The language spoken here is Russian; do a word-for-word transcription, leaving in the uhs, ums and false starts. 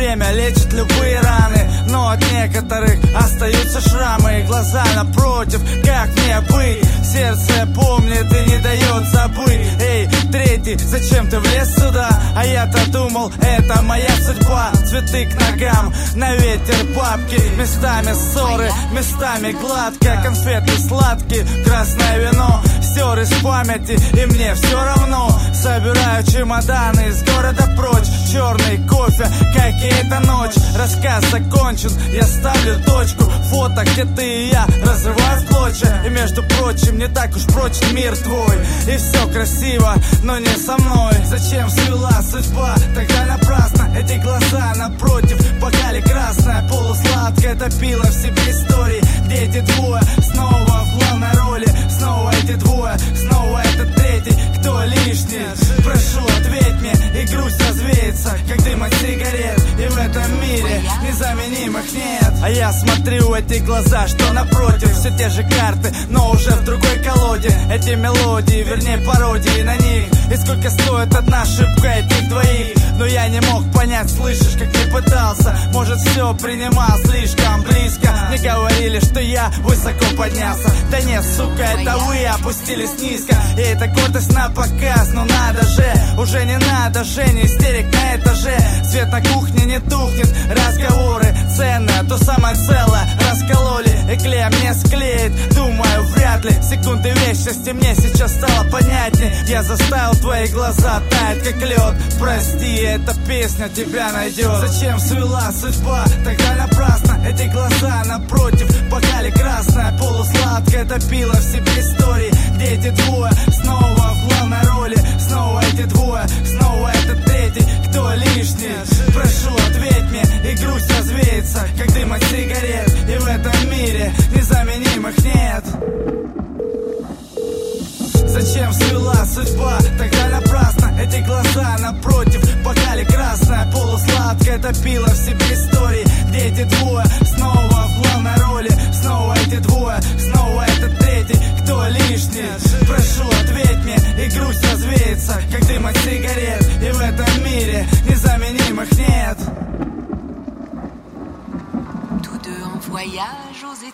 Время лечит любые раны, но от некоторых остаются шрамы. И глаза напротив, как мне быть? Сердце помнит и не дает забыть. Эй, третий, зачем ты влез сюда? А я-то думал, это моя судьба. Цветы к ногам, на ветер бабки. Местами ссоры, местами гладко. Конфеты сладкие, красное вино стер из памяти, и мне все равно. Собираю чемоданы из города прочь. Черный кофе, какие-то ночь. Рассказ закончен, я ставлю точку. Фото, где ты и я, разрываю в клочья. И между прочим, не так уж прочен мир твой. И все красиво, но не со мной. Зачем свела судьба, тогда напрасно. Эти глаза напротив, бокале красное, полусладкое топило в себе истории. Где эти двое, снова в главной роли. Снова эти двое, снова этот третий. Кто лишний? Прошу, ответь мне, и грусть развеется, как дым от сигарет. И в этом мире незаменимых нет. А я смотрю в эти глаза, что напротив. Все те же карты, но уже в другой колоде. Эти мелодии, вернее пародии на них. И сколько стоит одна ошибка этих двоих? Но я не мог понять, слышишь, как не пытался. Может, все принимал слишком близко. Мне говорили, что я высоко поднялся. Да нет, сука, это вы опустились низко. И эта гордость на показ, но надо же. Уже не надо, Женя, истерик на этаже. Свет на кухне не тухнет, разговоры ценные, то самое целое раскололи, и клея мне склеит. Думаю, вряд ли секунды вечности мне сейчас стало понятней. Я заставил твои глаза таять, как лед. Прости, эта песня тебя найдет. Зачем свела судьба, тогда напрасно. Эти глаза напротив, бокале красное, полусладкое топило в себе истории. Где эти двое, снова в главной роли. Снова эти двое, снова этот третий. Кто лишний? Прошу, ответь мне, и грусть развеется, как дым от сигарет. И в этом мире незаменимых нет. Зачем свела судьба, тогда напрасно. Эти глаза напротив, бокале красное, полусладкое топило в себе истории. Где эти двое, снова в главной роли. Снова эти двое, снова этот третий. Кто лишний? Прошу, ответь мне, и грусть развеется, как дым от сигарет. И в этом мире незаменимых нет. Tous deux en voyage aux